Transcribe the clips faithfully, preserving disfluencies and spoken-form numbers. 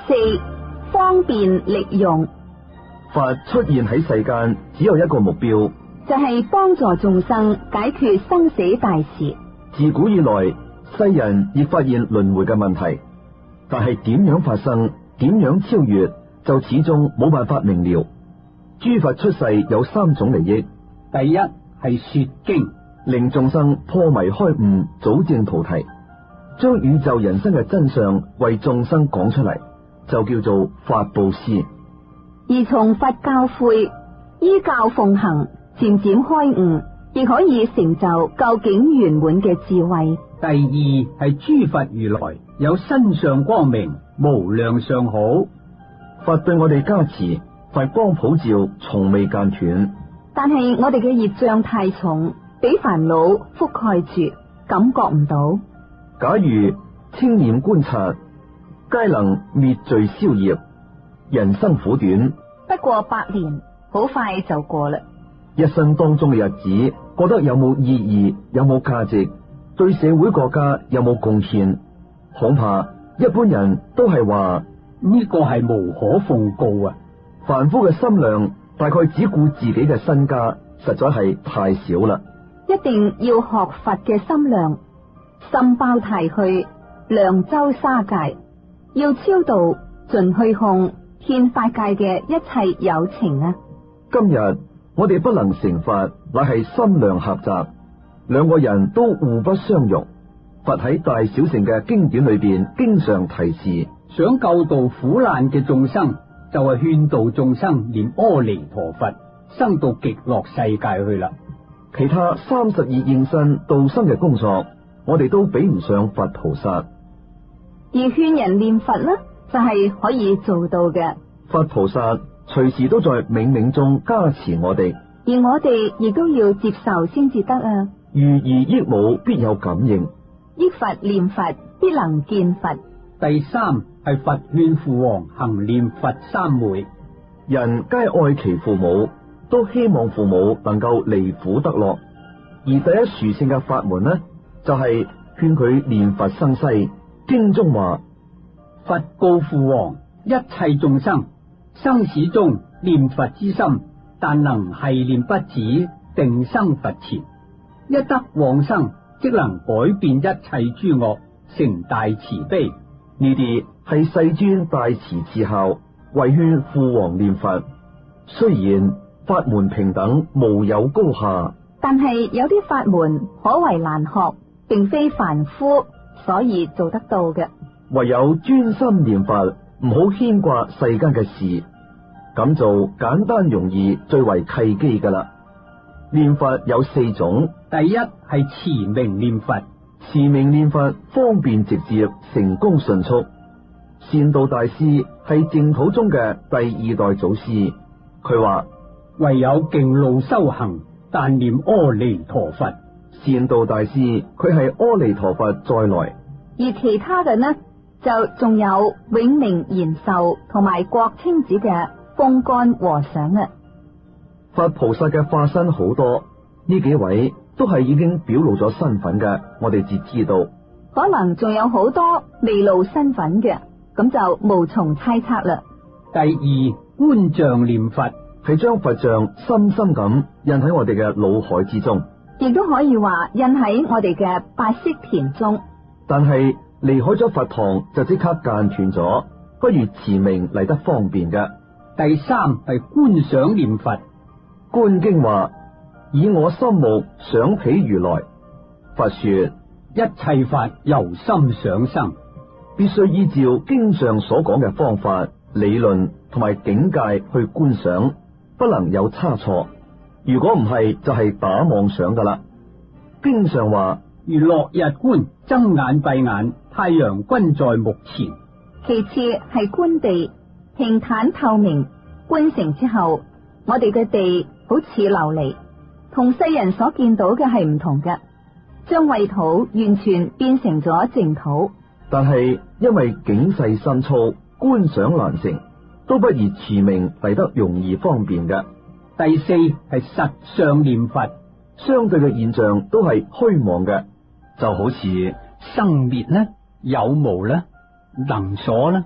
四、方便利用。 法出現喺世間，只有一個目標， 就係幫助眾生解決生死大事。 自古以來，世人亦發現輪迴嘅問題，但係點樣發生，點樣超越，就始終冇辦法明了。諸佛出世有三種利益： 第一係說經， 令眾生破迷開悟，早證菩提，將宇宙人生嘅真相為眾生講出嚟，就叫做法布施。 而從佛教誨，依教奉行，漸漸開悟，亦可以成就究竟圓滿嘅智慧。 第二係諸佛如來有身上光明，無量相好， 佛對我哋加持，佛光普照，從未間斷。 但係我哋嘅業障太重，俾煩惱覆蓋住，感覺唔到。 假如清念觀察，皆能滅罪消業。人生苦短， 不過百年，好快就過啦。 一生當中嘅日子，覺得有冇意義，有冇價值，對社會國家有冇貢獻？恐怕一般人都係話呢個係無可奉告啊！ 凡夫嘅心量大概只顧自己嘅身家，實在係太少啦。 一定要學佛嘅心量，心包太虛，量周沙界，要超度盡虛空憲法界嘅一切有情啊！ 今日我哋不能成佛，乃係心量狹窄，兩個人都互不相容。佛喺大小乘嘅經典裏邊，經常提示， 想救度苦難嘅眾生，就係勸導眾生念阿彌陀佛，生到極樂世界去啦。 其他三十二應身度生嘅工作，我哋都比唔上佛菩薩。 而勸人念佛呢，就係可以做到嘅。 佛菩薩隨時都在冥冥中加持我哋， 而我哋亦都要接受先至得啊。 如兒憶母，必有感應。 憶佛念佛，必能見佛。 第三係佛勸父王行念佛三昧。 人皆愛其父母，都希望父母能夠離苦得樂。而第一殊勝嘅法門呢，就係勸佢念佛生西。經中話， 佛告父王，一切眾生生死中念佛之心，但能繫念不止，定生佛前。一得往生，即能改變一切諸惡，成大慈悲。 呢啲係世尊大慈至孝，為勸父王念佛。雖然法門平等，無有高下， 但係有啲法門可為難學，並非凡夫所以做得到嘅。 唯有專心念佛，唔好牽掛世間嘅事，咁做簡單容易，最為契機噶啦。念佛有四種， 第一係持名念佛。 持名念佛方便直接，成功迅速。善導大師係淨土中嘅第二代祖師，佢話唯有徑路修行，但念阿彌陀佛。 善導大師佢係阿彌陀佛再來。 而其他嘅呢，就仲有永明延壽同埋國清寺嘅風干和尚啊。 佛菩薩嘅化身好多，呢幾位都係已經表露咗身份嘅，我哋只知道。 可能仲有好多未露身份嘅，咁就無從猜測啦。 第二，觀像念佛， 係將佛像深深咁印喺我哋嘅腦海之中， 亦都可以話印喺我哋嘅八識田中。 但係離開咗佛堂就即刻間斷咗，不如持名嚟得方便嘅。 第三係觀想念佛。 觀經話，以我心目想彼如來。佛說， 一切法由心想生， 必須依照經上所講嘅方法、理論同埋境界去觀想，不能有差錯。如果唔係，就係打妄想噶啦。經上話， 如落日觀，睜眼閉眼，太陽均在目前。 其次係觀地，平坦透明，觀成之後，我哋嘅地好似琉璃，同世人所見到嘅係唔同嘅，將穢土完全變成咗淨土。 但係因為境世深粗，觀想難成，都不如持名嚟得容易方便嘅。 第四係實相念佛， 相對嘅現象都係虛妄嘅，就好似生滅啦、有無啦、能所啦、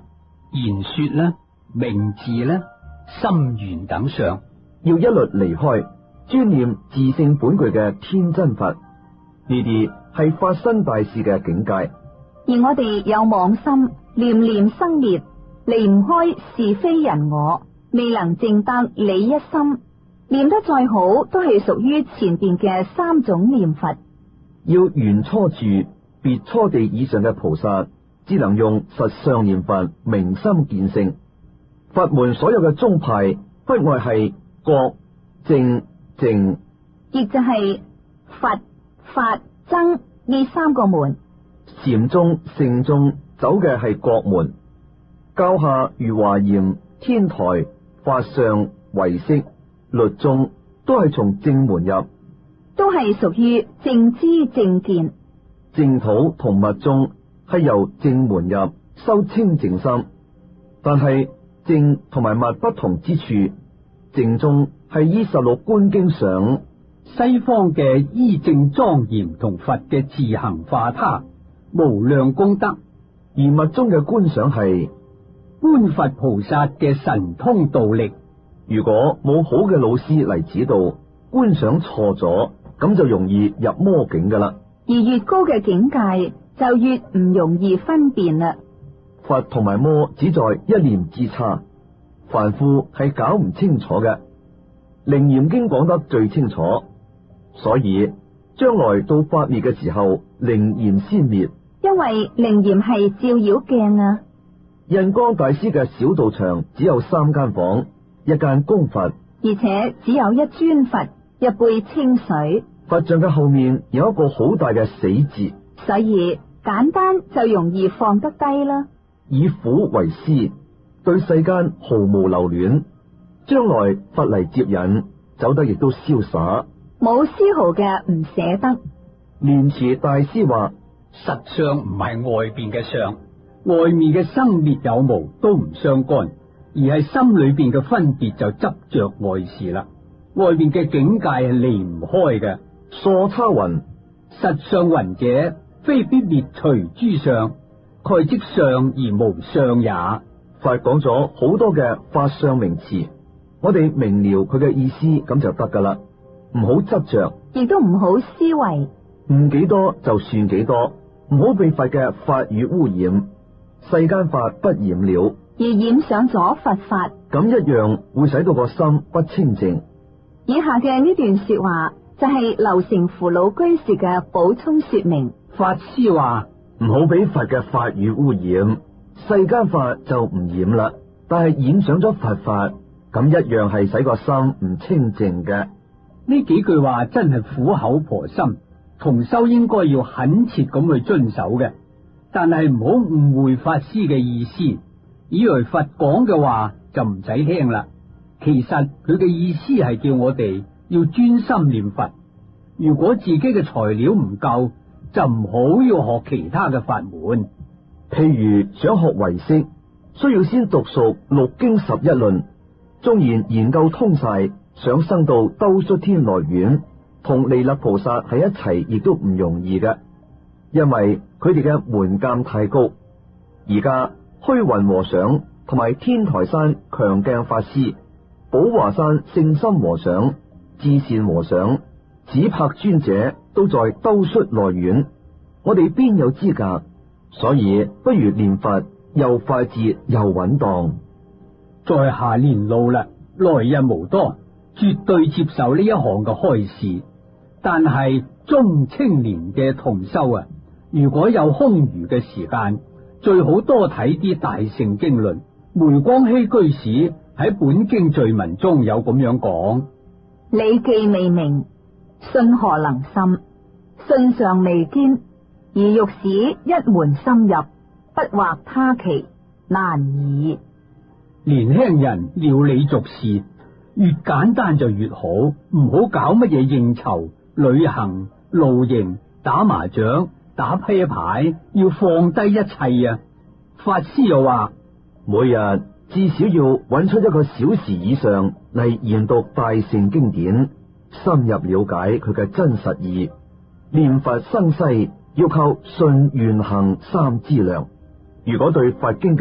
言說啦、名字啦、心緣等上， 要一律離開，專念自性本具嘅天真佛。呢啲係發生大事嘅境界。 而我哋有妄心，念念生滅，離唔開是非人我，未能證得理一心。念得再好，都係屬於前邊嘅三種念佛。 要圓初住、別初地以上嘅菩薩，只能用實相念佛，明心見性。佛門所有嘅宗派，不外係覺、正、淨， 亦就係佛、法、僧呢三個門。 禪宗、聖宗走嘅係覺門，教下如華嚴、天台、法相、唯識、律宗都係從正門入， 都係屬於正知正見。 淨土同密宗係由正門入，修清淨心。但係正同埋密不同之處，正宗係依十六觀經上， 西方嘅依正莊嚴同佛嘅自行化他，無量功德； 而密宗嘅觀想係觀佛菩薩嘅神通道力。 如果冇好嘅老師嚟指導，觀想錯咗，咁就容易入魔境噶啦。 而越高嘅境界就越唔容易分辨啦。 佛同埋魔只在一念之差，凡夫係搞唔清楚嘅。楞嚴經講得最清楚，所以將來到法滅嘅時候，楞嚴先滅。 因為楞嚴係照妖鏡啊。 印光大師嘅小道場只有三間房，一間供佛， 而且只有一尊佛，一杯清水。 佛像嘅後面有一個好大嘅死字， 所以簡單就容易放得低啦。 以苦為師，對世間毫無留戀，將來佛嚟接引，走得亦都瀟灑， 冇絲毫嘅唔捨得。 蓮池大師話： 實相唔係外邊嘅相，外面嘅生滅有無都唔相干，而係心裏邊嘅分別就執着外事啦。外面嘅境界係離唔開嘅。 疏差雲， 實相雲者，非必滅除諸相，蓋即相而無相也。 佛講咗好多嘅法相名詞，我哋明了佢嘅意思咁就得噶啦，唔好執着， 亦都唔好思維， 唔幾多就算幾多，唔好被佛嘅法語污染，世間法不染了， 而染上咗佛法， 咁一樣會使到個心不清淨。 以下嘅呢段說話就係劉成符老居士嘅補充說明。 法師話唔好俾佛嘅法語污染，世間法就唔染啦，但係染上咗佛法，咁一樣係使個心唔清淨嘅。 呢幾句話真係苦口婆心，同修應該要懇切咁去遵守嘅。但係唔好誤會法師嘅意思，以為佛講嘅話就唔使聽啦。其實佢嘅意思係叫我哋要專心念佛。如果自己嘅材料唔夠，就唔好要學其他嘅法門。 譬如想學唯識，需要先讀熟六經十一論，縱然研究通晒，想生到兜率天來院，同彌勒菩薩喺一齊，亦都唔容易嘅，因為佢哋嘅門檻太高。而家虛雲和尚同埋天台山強鏡法師、寶華山聖心和尚、智善和尚、指柏尊者都在兜率內院，我哋邊有資格？所以不如念佛，又快捷又穩當。 在下年老啦，來日無多，絕對接受呢一項嘅開示。但係中青年嘅同修啊，如果有空餘嘅時間，最好多睇啲大乘經論。梅光熙居士喺本經序文中有咁樣講： 理記未明，信何能深？信尚未堅，而欲使一門深入，不惑他期，難矣。 年輕人料理俗事，越簡單就越好，唔好搞乜嘢應酬、旅行、露營、打麻將、打啤牌，要放低一切啊！法師又話， 每日至少要揾出一個小時以上嚟研讀大乘經典，深入了解佢嘅真實義。念佛生西要靠信願行三資糧。如果對佛經嘅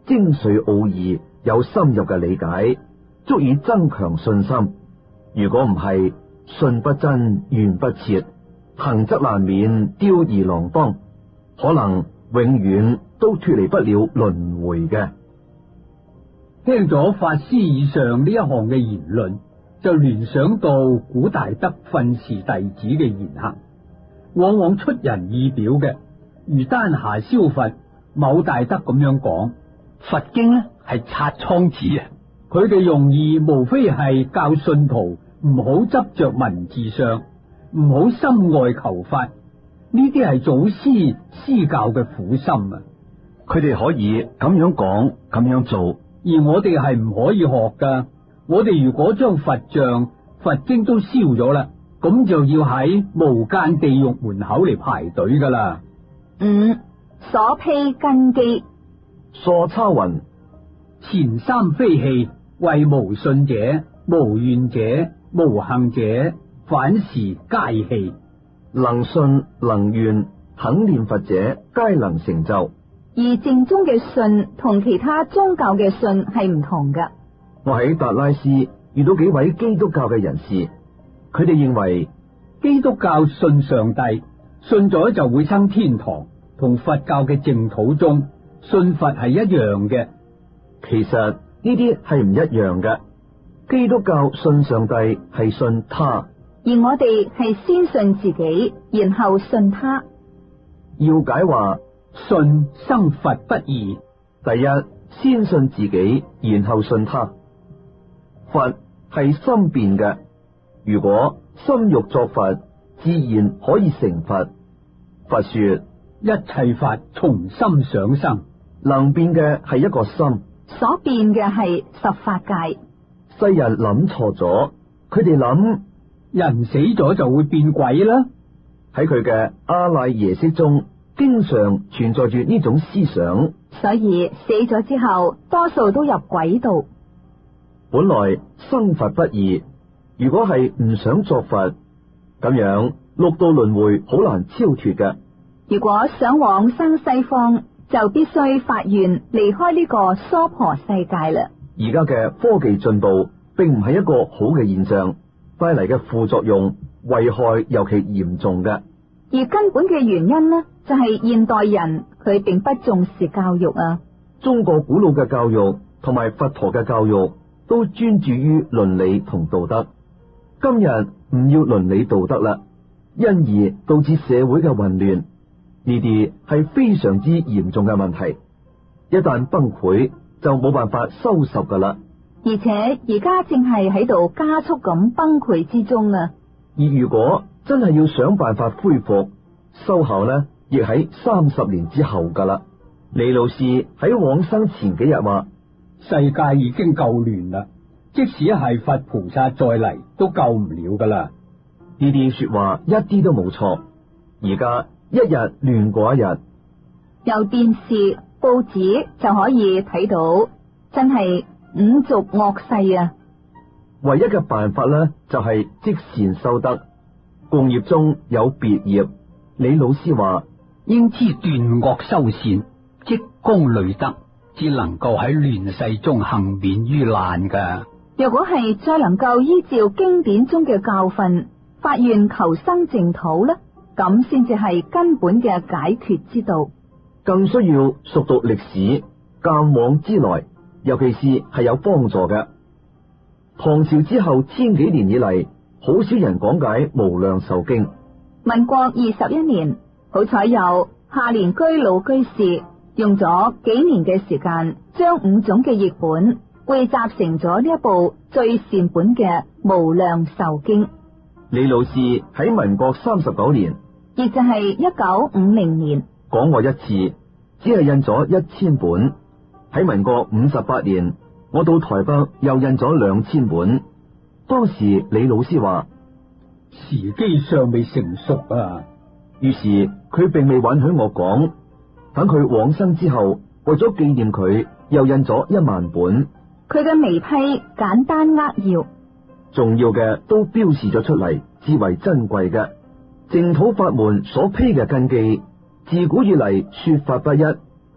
精髓奧義有深入嘅理解，足以增強信心。如果唔係，信不真，緣不切，行則難免吊兒郎當，可能永遠都脫離不了輪迴嘅。 聽咗法師以上呢一項嘅言論，就聯想到古大德訓示弟子嘅言行，往往出人意表嘅。如丹霞燒佛某大德咁樣講，佛經呢係擦倉子啊，佢嘅用意無非係教信徒唔好執着文字上，唔好心外求法，呢啲係祖師施教嘅苦心啊。 佢哋可以咁樣講，咁樣做， 而我哋係唔可以學噶。我哋如果將佛像、佛經都燒咗啦，咁就要喺無間地獄門口嚟排隊噶啦。 五、所披根基。 疏叉云： 前三非氣，為無信者、無願者、無行者，反是皆氣。 能信能願肯念佛者，皆能成就。 而正宗嘅信同其他宗教嘅信係唔同噶。 我喺達拉斯遇到幾位基督教嘅人士，佢哋認為基督教信上帝，信咗就會生天堂，同佛教嘅淨土中信佛係一樣嘅。 其實呢啲係唔一樣嘅。基督教信上帝係信他， 而我哋係先信自己，然後信他。 要解話信生佛不異。 第一，先信自己，然後信他。佛係心變嘅，如果心欲作佛，自然可以成佛。佛說一切法從心想生， 能變嘅係一個心， 所變嘅係十法界。 世人諗錯咗，佢哋諗人死咗就會變鬼啦。 喺佢嘅阿賴耶識中，經常存在住呢種思想， 所以死咗之後，多數都入鬼道。 本來生佛不易，如果係唔想作佛，咁樣六道輪迴好難超脫嘅。 如果想往生西方，就必須發願離開呢個娑婆世界啦。 而家嘅科技進步並唔係一個好嘅現象，帶嚟嘅副作用危害尤其嚴重嘅。 而根本嘅原因呢，就係現代人佢並不重視教育啊。 中國古老嘅教育同埋佛陀嘅教育都專注於倫理同道德，今日唔要倫理道德啦，因而導致社會嘅混亂，呢啲係非常之嚴重嘅問題。一旦崩潰，就冇辦法收拾噶啦。 而且而家正係喺度加速咁崩潰之中啊。 而如果真係要想辦法恢復，收效呢，亦喺三十年之後噶啦。李老師喺往生前幾日話， 世界已經夠亂啦，即使係佛菩薩再嚟都救唔了噶啦。 呢啲說話一啲都冇錯。而家一日亂過一日， 由電視報紙就可以睇到，真係五濁惡世啊！ 唯一嘅辦法呢，就係積善修德，共業中有別業。李老師話， 應知斷惡修善，積功累德，至能夠喺亂世中幸免於難噶。 若果係再能夠依照經典中嘅教訓，發願求生淨土呢，咁先至係根本嘅解決之道。 更需要熟讀歷史，鑒往知來，尤其是係有幫助嘅。唐朝之後千幾年以嚟，好少人講解無量壽經。 民國二十一年，好彩有下聯居老居士用咗幾年嘅時間，將五種嘅譯本匯集成咗呢一部最善本嘅無量壽經。 李老師喺民國三十九年， 亦就係一九五零年講過一次，只係印咗一千本。喺民國五十八年，我到台北又印咗兩千本。當時李老師話， 時機尚未成熟啊。 於是佢並未允許我講，等佢往生之後，為咗紀念佢，又印咗一萬本。 佢嘅眉批簡單扼要， 重要嘅都標示咗出嚟，至為珍貴嘅。淨土法門所披嘅根基，自古以嚟說法不一，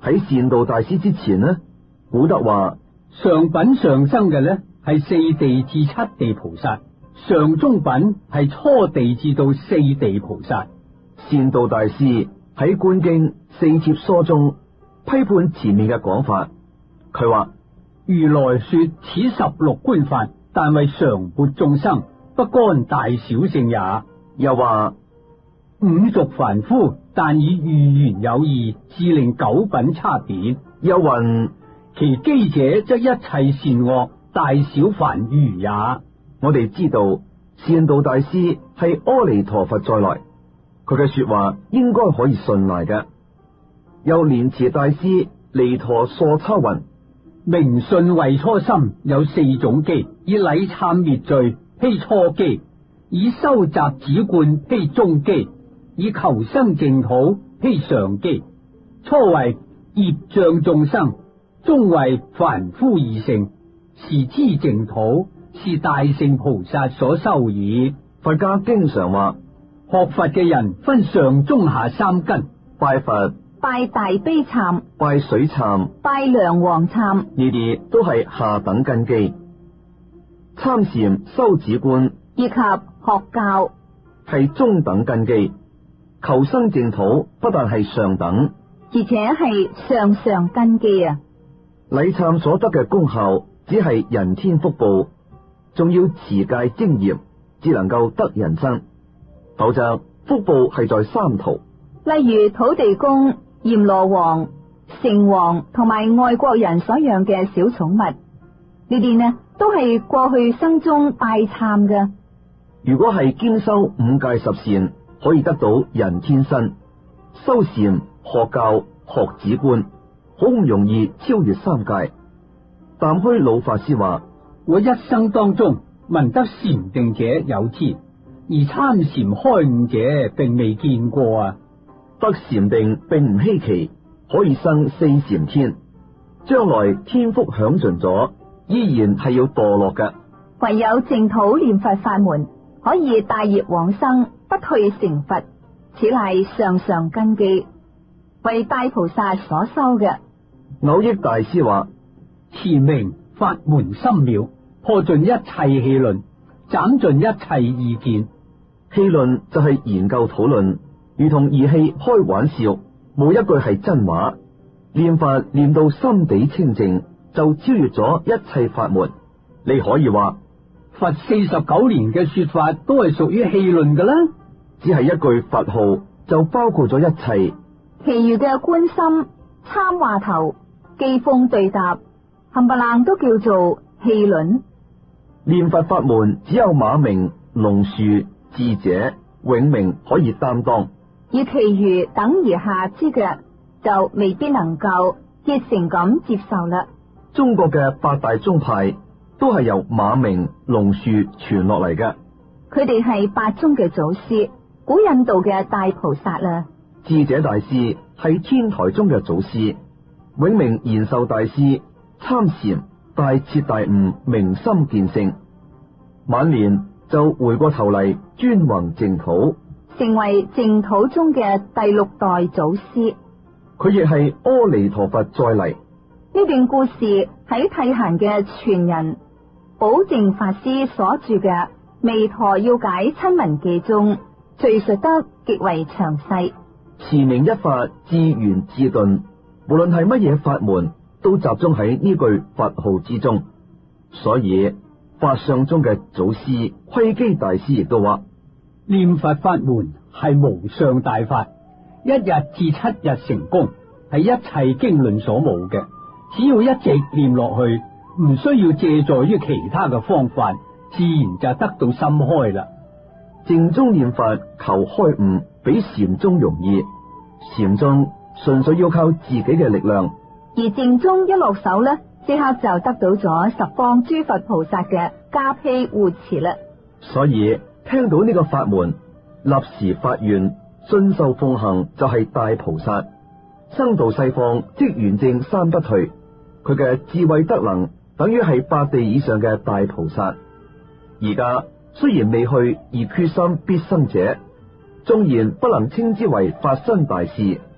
喺善導大師之前呢，古德話上品上生嘅呢係四地至七地菩薩，上中品係初地至到四地菩薩。 善導大師喺《觀經四帖疏》中批判前面嘅講法，佢話如來說此十六觀法，但為常撥眾生，不干大小聖也。 又話五俗凡夫，但以寓言有異，致令九品差別。 又云其機者，則一切善惡，大小凡愚也。 我哋知道善導大師係阿彌陀佛再來，佢嘅說話應該可以信賴嘅。又蓮池大師彌陀疏叉云： 明信為初心，有四種機，以禮懺滅罪披初機，以收集止觀披中機，以求生淨土披上機。初為業障眾生，中為凡夫二乘，是知淨土，是大乘菩薩所修矣。 佛家經常話學佛嘅人分上中下三根， 拜佛、 拜大悲懺、 拜水懺、 拜梁皇懺， 呢啲都係下等根基。參禪修止觀以及學教係中等根基，求生淨土不但係上等， 而且係上上根基啊！ 禮懺所得嘅功效只係人天福報，仲要持戒精嚴，只能夠得人身，否則福報係在三途。 例如土地公、閻羅王、城隍同埋外國人所養嘅小寵物，呢啲呢都係過去生中拜懺嘅。 如果係兼修五戒十善，可以得到人天身。修禪、學教、學止觀，好唔容易超越三界。淡虛老法師話： 我一生當中聞得禪定者有之，而參禪開悟者並未見過啊！ 得禪定並唔稀奇，可以生四禪天，將來天福享盡咗，依然係要墮落嘅。 唯有淨土念佛法門，可以帶業往生，不退成佛，此乃上上根基，為大菩薩所修嘅。 藕益大師話： 持名法門深妙，破盡一切戲論，斬盡一切意見。 戲論就係研究討論，如同兒戲開玩笑，冇一句係真話。念法念到心地清淨，就超越咗一切法門。你可以話佛四十九年嘅說法都係屬於戲論㗎啦， 只係一句佛號就包括咗一切。 其餘嘅觀心、參話頭、機鋒對答，冚唪唥都叫做戲論。 念佛法門只有馬明、龍樹、智者、永明可以擔當， 而其餘等而下之嘅就未必能夠熱誠咁接受啦。 中國嘅八大宗派都係由馬明、龍樹傳落嚟嘅， 佢哋係八宗嘅祖師，古印度嘅大菩薩啦。 智者大師係天台宗嘅祖師，永明延壽大師參禪大徹大悟，明心見性，晚年就回過頭嚟專弘淨土， 成為淨土宗嘅第六代祖師。 佢亦係阿彌陀佛再嚟。 呢段故事喺諦閑嘅傳人寶靜法師所著嘅《彌陀要解親聞記》中敘述得極為詳細。 持名一法，自圓自頓，無論係乜嘢法門，都集中喺呢句佛號之中。所以法相中嘅祖師窺基大師亦都話： 念佛法門係無上大法，一日至七日成功，係一切經論所冇嘅。只要一直念落去，唔需要借助於其他嘅方法，自然就得到心開啦。 淨宗念法求開悟，比禪宗容易。禪宗純粹要靠自己嘅力量， 而淨宗一落手呢，即刻就得到咗十方諸佛菩薩嘅加被護持啦。 所以聽到呢個法門，立時發願，信受奉行，就係大菩薩。生到西方即圓證三不退，佢嘅智慧德能等於係八地以上嘅大菩薩。而家雖然未去，而決心必生者，縱然不能稱之為法身大事，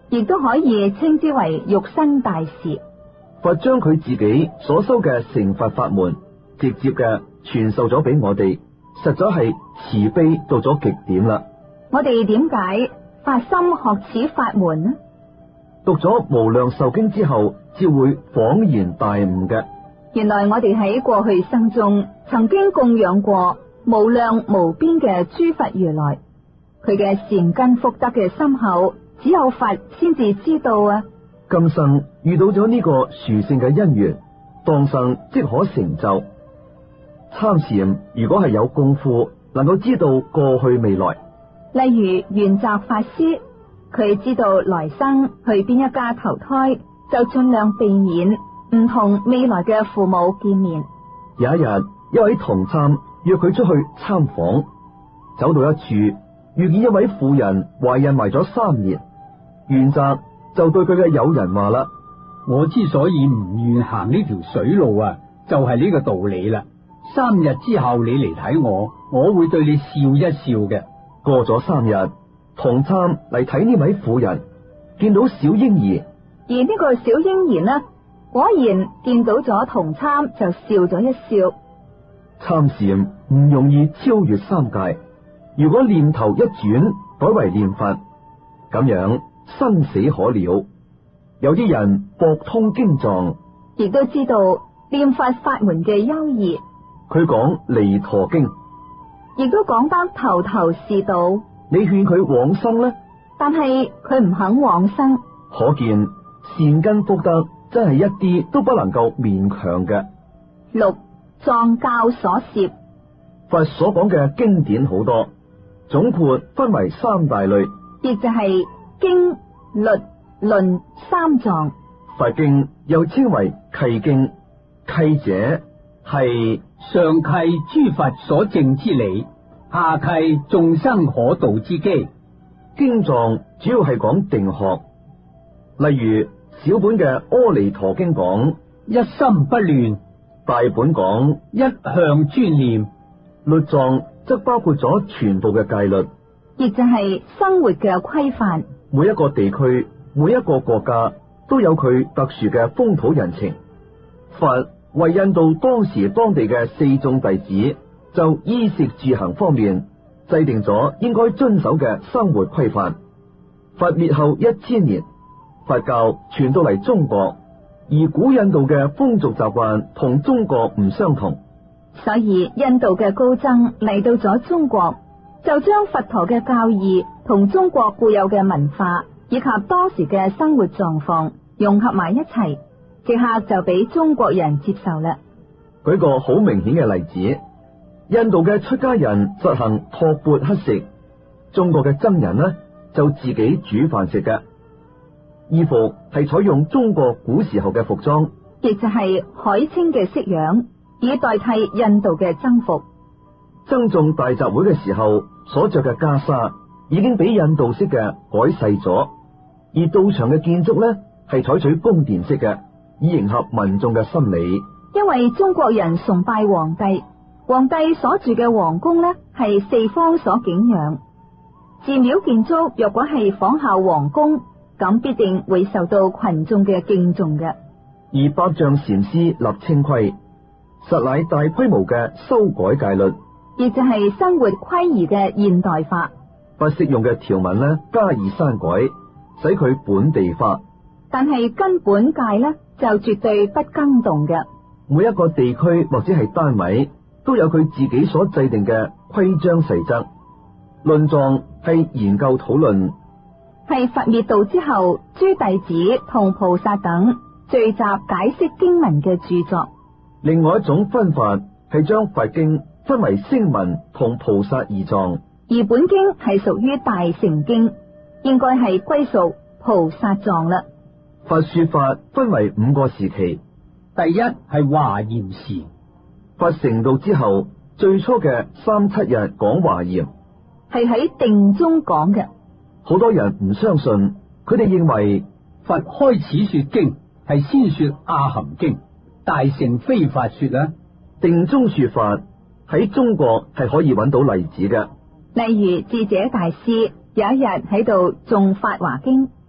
亦都可以稱之為肉身大事。 佛將佢自己所修嘅成佛法門，直接嘅傳授咗俾我哋，實在係慈悲到咗極點啦。 我哋點解發心學此法門呢？ 讀咗無量壽經之後，只會恍然大悟嘅。 原來我哋喺過去生中曾經供養過無量無邊嘅諸佛如來，佢嘅善根福德嘅深厚，只有佛先至知道啊！ 今生遇到咗呢個殊勝嘅因緣，當生即可成就。參禪如果係有功夫，能夠知道過去未來。 例如圓寂法師，佢知道來生去邊一家投胎，就盡量避免唔同未來嘅父母見面。 有一日，一位同參約佢出去參訪，走到一處，遇見一位婦人懷孕埋咗三年。圓寂就對佢嘅友人話啦： 我之所以唔願行呢條水路啊，就係呢個道理啦。三日之後你嚟睇我，我會對你笑一笑嘅。 過咗三日，同參嚟睇呢位婦人，見到小嬰兒， 而呢個小嬰兒呢，果然見到咗同參就笑咗一笑。 參禪唔容易超越三界，如果念頭一轉改為念佛，咁樣生死可了。有啲人博通經藏， 亦都知道念佛法門嘅優異。 佢講彌陀經， 亦都講得頭頭是道。 你勸佢往生呢？ 但係佢唔肯往生。 可見善根福德真係一啲都不能夠勉強嘅。 六藏教所攝， 佛所講嘅經典好多，總括分為三大類， 亦就係經、律、論三藏。 佛經又稱為契經，契者係上契諸佛所證之理，下契眾生可度之機。 經藏主要係講定學，例如小本嘅《阿彌陀經》講一心不亂， 大本講一向專念。 律藏則包括咗全部嘅戒律， 亦就係生活嘅規範。 每一個地區、每一個國家都有佢特殊嘅風土人情。佛為印度當時當地嘅四眾弟子，就衣食住行方面制定咗應該遵守嘅生活規範。佛滅後一千年，佛教傳到嚟中國，而古印度嘅風俗習慣同中國唔相同， 所以印度嘅高僧嚟到咗中國，就將佛陀嘅教義同中國固有嘅文化以及當時嘅生活狀況融合埋一齊，即刻就俾中國人接受啦。 舉個好明顯嘅例子，印度嘅出家人實行托缽乞食，中國嘅僧人呢就自己煮飯食嘅。衣服係採用中國古時候嘅服裝， 亦就係海清嘅式樣，以代替印度嘅僧服。 僧眾大集會嘅時候所着嘅袈裟已經比印度式嘅改細咗，而道場嘅建築呢係採取宮殿式嘅，以迎合民眾嘅心理。 因為中國人崇拜皇帝，皇帝所住嘅皇宮呢係四方所景仰。寺廟建築若果係仿效皇宮，咁必定會受到群眾嘅敬重嘅。 而百丈禪師立清規，實乃大規模嘅修改戒律， 亦就係生活規儀嘅現代化。 不適用嘅條文呢加以刪改，使佢本地化。 但係根本戒呢就絕對不更動嘅。 每一個地區或者係單位都有佢自己所制定嘅規章細則。論藏係研究討論， 係佛滅度之後，諸弟子同菩薩等聚集解釋經文嘅著作。 另外一種分法係將佛經分為聲聞同菩薩二藏， 而本經係屬於大乘經，應該係歸屬菩薩藏啦。 佛說法分為五個時期， 第一係華嚴時， 佛成道之後，最初嘅三七日講華嚴， 係喺定中講嘅。 好多人唔相信，佢哋認為佛開始說經係先說阿含經，大乘非法說啦。 定中說法喺中國係可以揾到例子嘅， 例如智者大師有一日喺度誦法華經，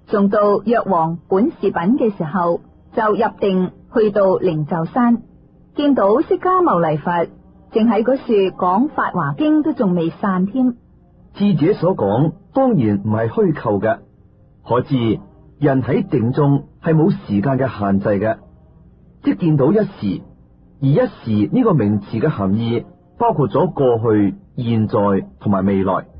送到藥王本事品嘅時候，就入定去到靈鷲山，見到釋迦牟尼佛正喺嗰處講法華經，都仲未散添。 智者所講當然唔係虛構嘅，可知人喺定中係冇時間嘅限制嘅，即見到一時，而一時呢個名詞嘅含義包括咗過去、現在同埋未來。